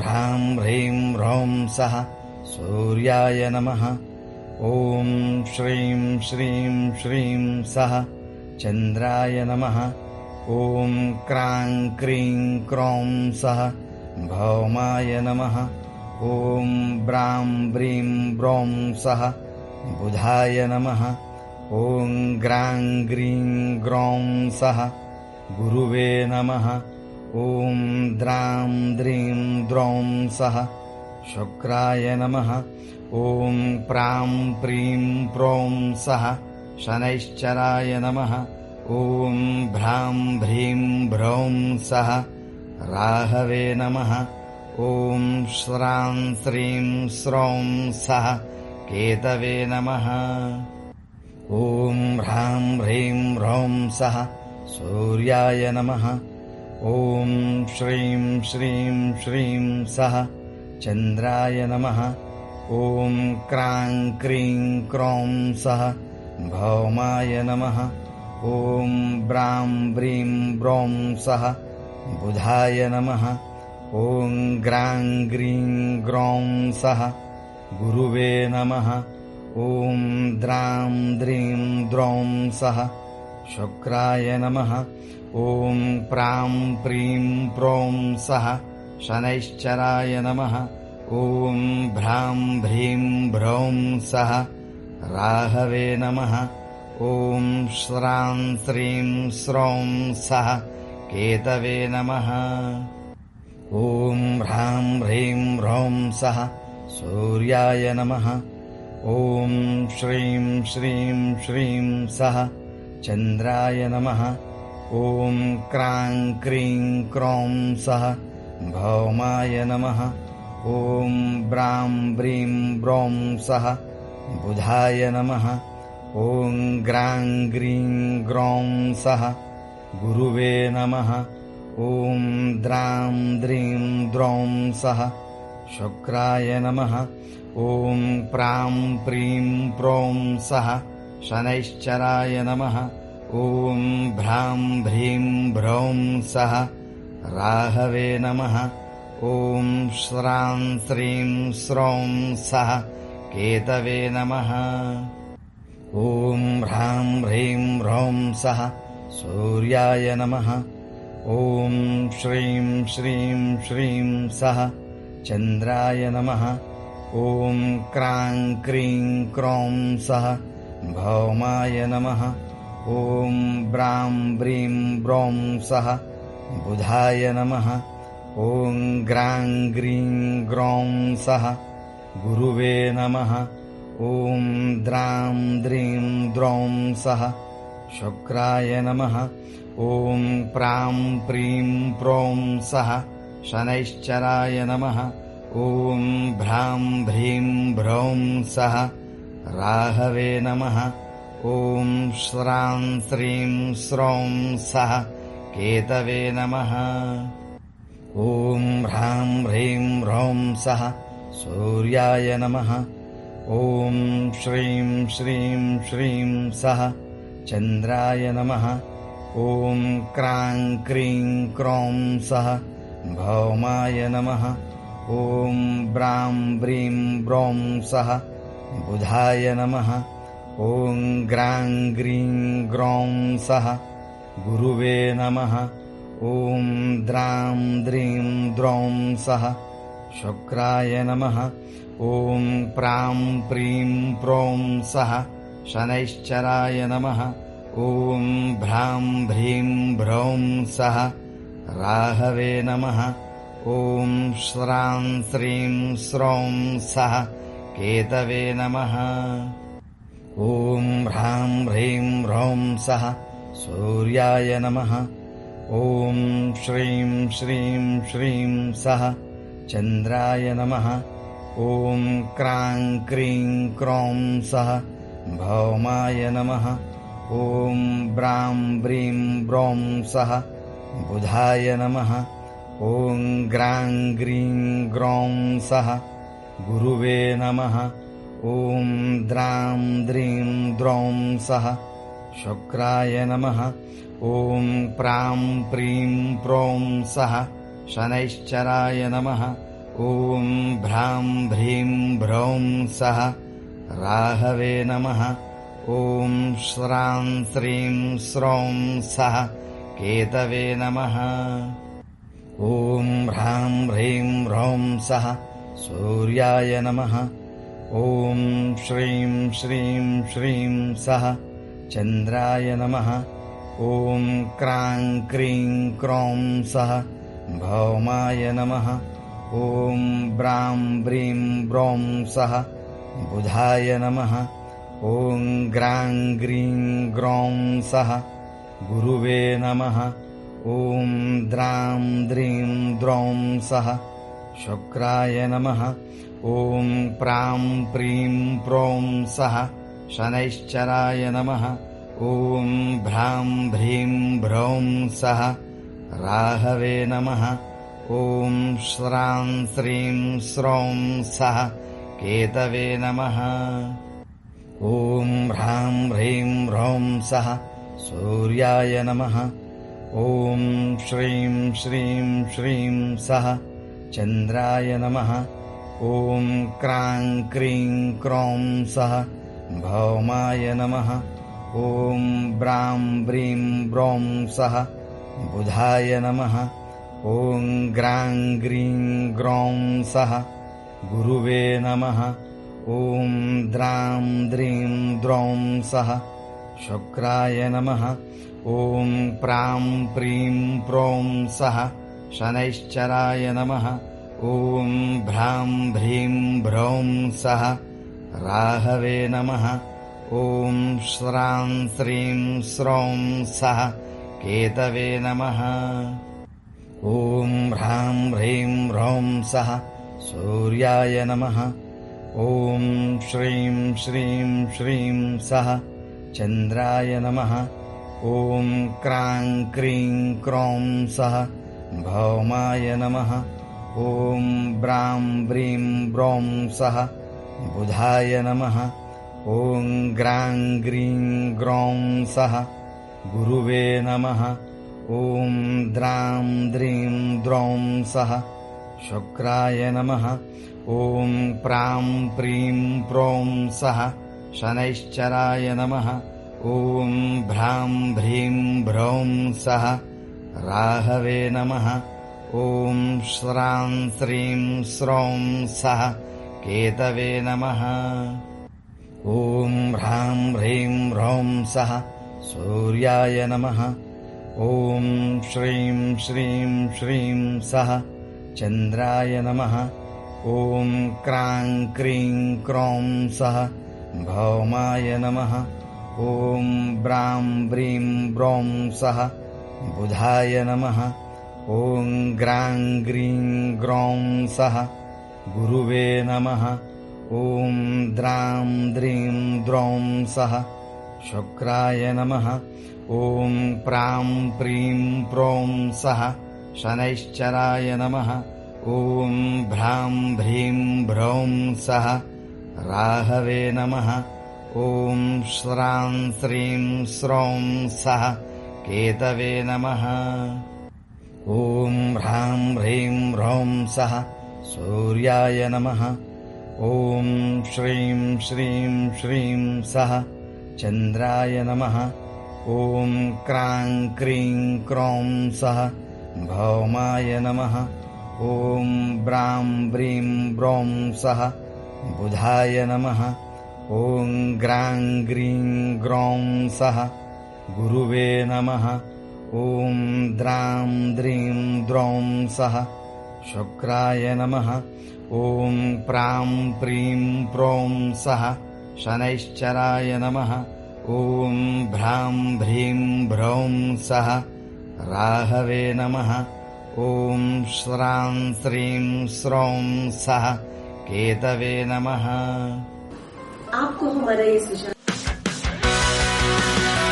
ह्रां ह्रीं ह्रौं सः सूर्याय नमः। ॐ श्रीं श्रीं श्रीं सः चन्द्राय नमः। ॐ क्रां क्रीं क्रौं सः भौमाय नमः। ॐ ब्रां ब्रीं ब्रौं सः बुधाय नमः। ॐ ग्रां ग्रीं ग्रौं सः गुरुवे नमः। ॐ द्रां द्रीं द्रौं सः शुक्राय नमः। ॐ प्रां प्रीं प्रौं सः शनैश्चराय नमः। ॐ भ्रां भ्रीं भ्रौं सः राहवे नमः। ॐ श्रां श्रीं स्रौं सः केतवे नमः। ॐ ह्रां ह्रीं ह्रौं सः सूर्याय नमः। ॐ श्रीं श्रीं श्रीं सः चन्द्राय नमः। ॐ क्रां क्रीं क्रौं सः भौमाय नमः। ॐ ब्रां ब्रीं ब्रौं सः बुधाय नमः। ॐ ग्रां ग्रीं ग्रौं सः गुरुवे नमः। ॐ द्रां द्रीं द्रौं सः शुक्राय नमः। ॐ प्रां प्रीं प्रौं सः शनैश्चराय नमः। ॐ भ्रां भ्रीं भ्रौं सः राहवे नमः। ॐ श्रां श्रीं स्रौं सः केतवे नमः। ॐ ह्रां ह्रीं ह्रौं सः सूर्याय नमः। ॐ श्रीं श्रीं श्रीं सः चन्द्राय नमः। ॐ क्रां क्रीं क्रौं सः भौमाय नमः। ॐ ब्रां ब्रीं ब्रौं सः बुधाय नमः। ॐ ग्रां ग्रीं ग्रौं सः गुरुवे नमः। ॐ द्रां द्रीं द्रौं सः शुक्राय नमः। ॐ प्रां प्रीं प्रौं सः शनैश्चराय नमः। ॐ भ्रां भ्रीं भ्रौं सः राहवे नमः। ॐ श्रां श्रीं स्रौं सः केतवे नमः। ॐ ह्रां ह्रीं ह्रौं सः सूर्याय नमः। ॐ श्रीं श्रीं श्रीं सः चन्द्राय नमः। ॐ क्रां क्रीं क्रौं सः भौमाय नमः। ॐ ब्रां ब्रीं ब्रौं सः बुधाय नमः। ॐ ग्रां ग्रीं ग्रौं सः गुरुवे नमः। ॐ द्रां द्रीं द्रौं सः शुक्राय नमः। ॐ प्रां प्रीं प्रौं सः शनैश्चराय नमः। ॐ भ्रां भ्रीं भ्रौं सः राहवे नमः। ॐ श्रां श्रीं स्रौं सः केतवे नमः। ॐ ह्रां ह्रीं ह्रौं सः सूर्याय नमः। ॐ श्रीं श्रीं श्रीं सः चन्द्राय नमः। ॐ क्रां क्रीं क्रौं सः भौमाय नमः। ॐ ब्रां ब्रीं ब्रौं सः बुधाय नमः। ॐ ग्रां ग्रीं ग्रौं सः गुरुवे नमः। ॐ द्रां द्रीं द्रौं सः शुक्राय नमः। ॐ प्रां प्रीं प्रौं सः शनैश्चराय नमः। ॐ भ्रां भ्रीं भ्रौं सः राहवे नमः। ॐ श्रां श्रीं स्रौं सः केतवे नमः। ॐ ह्रां ह्रीं ह्रौं सः सूर्याय नमः। ॐ श्रीं श्रीं श्रीं सः चन्द्राय नमः। ॐ क्रां क्रीं क्रौं सः भौमाय नमः। ॐ ब्रां ब्रीं ब्रौं सः बुधाय नमः। ॐ ग्रां ग्रीं ग्रौं सः गुरुवे नमः। ॐ द्रां द्रीं द्रौं सः शुक्राय नमः। ॐ प्रां प्रीं प्रौं सः शनैश्चराय नमः। ॐ भ्रां भ्रीं भ्रौं सः राहवे नमः। ॐ श्रां श्रीं स्रौं सः केतवे नमः। ॐ ह्रां ह्रीं ह्रौं सः सूर्याय नमः। ॐ श्रीं श्रीं श्रीं सः चन्द्राय नमः। ॐ क्रां क्रीं क्रौं सः भौमाय नमः। ॐ ब्रां ब्रीं ब्रौं सः बुधाय नमः। ॐ ग्रां ग्रीं ग्रौं सः गुरुवे नमः। ॐ द्रां द्रीं द्रौं सः शुक्राय नमः। ॐ प्रां प्रीं प्रौं सः शनैश्चराय नमः। ॐ भ्रां भ्रीं भ्रौं सः राहवे नमः। ॐ श्रां श्रीं स्रौं सः केतवे नमः। ॐ ह्रां ह्रीं ह्रौं सः सूर्याय नमः। ॐ श्रीं श्रीं श्रीं सः चन्द्राय नमः। ॐ क्रां क्रीं क्रौं सः भौमाय नमः। ॐ ब्रां ब्रीं ब्रौं सः बुधाय नमः। ॐ ग्रां ग्रीं ग्रौं सः गुरुवे नमः। ॐ द्रां द्रीं द्रौं सः शुक्राय नमः। ॐ प्रां प्रीं प्रौं सः शनैश्चराय नमः। ॐ भ्रां भ्रीं भ्रौं सः राहवे नमः। ॐ श्रां श्रीं स्रौं सः केतवे नमः। ॐ ह्रां ह्रीं ह्रौं सः सूर्याय नमः। ॐ श्रीं श्रीं श्रीं सः चन्द्राय नमः। ॐ क्रां क्रीं क्रौं सः भौमाय नमः। ॐ ब्रां ब्रीं ब्रौं सः बुधाय नमः। ॐ ग्रां ग्रीं ग्रौं सः गुरुवे नमः। ॐ द्रां द्रीं द्रौं सः शुक्राय नमः। ॐ प्रां प्रीं प्रौं सः शनैश्चराय नमः। ॐ भ्रां भ्रीं भ्रौं सः राहवे नमः। ॐ श्रां श्रीं स्रौं सः केतवे नमः। ॐ ह्रां ह्रीं ह्रौं सः सूर्याय नमः। ॐ श्रीं श्रीं श्रीं सः चन्द्राय नमः। ॐ क्रां क्रीं क्रौं सः भौमाय नमः। ॐ ब्रां ब्रीं ब्रौं सः बुधाय नमः। ॐ ग्रां ग्रीं ग्रौं सः गुरुवे नमः। ॐ द्रां द्रीं द्रौं सः शुक्राय नमः। ॐ प्रां प्रीं प्रौं सः शनैश्चराय नमः। ॐ भ्रां भ्रीं भ्रौं सः राहवे नमः। ॐ श्रां श्रीं स्रौं सः केतवे नमः। ॐ ह्रां ह्रीं ह्रौं सः सूर्याय नमः। ॐ श्रीं श्रीं श्रीं सः चन्द्राय नमः। ॐ क्रां क्रीं क्रौं सः भौमाय नमः। ॐ ब्रां ब्रीं ब्रौं सः बुधाय नमः। ॐ ग्रां ग्रीं ग्रौं सः गुरुवे नमः। ॐ द्रां द्रीं द्रौं सः शुक्राय नमः। ॐ प्रां प्रीं प्रौं सः शनैश्चराय नमः। ॐ भ्रां भ्रीं भ्रौं सः राहवे नमः। ॐ श्रां श्रीं स्रौं सः केतवे नमः। आपको हमारा ये सुझाव